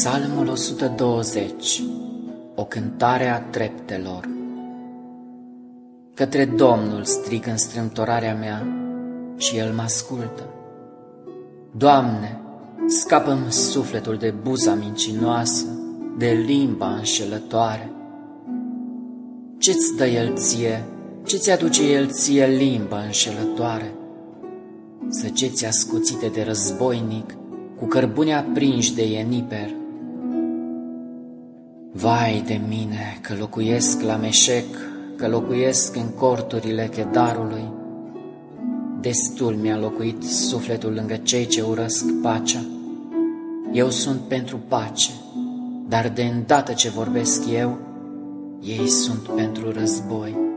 Psalmul 120. O cântare a treptelor. Către Domnul strig în strâmtorarea mea și El mă ascultă. Doamne, scapă-mi sufletul de buza mincinoasă, de limba înșelătoare. Ce-ți dă El ție, ce-ți aduce El ție limba înșelătoare? Săgeți ascuțite de războinic, cu cărbuni aprinși de ieniper. Vai de mine că locuiesc la Meșec, că locuiesc în corturile Chedarului. Destul mi-a locuit sufletul lângă cei ce urăsc pacea. Eu sunt pentru pace, dar de îndată ce vorbesc eu, ei sunt pentru război.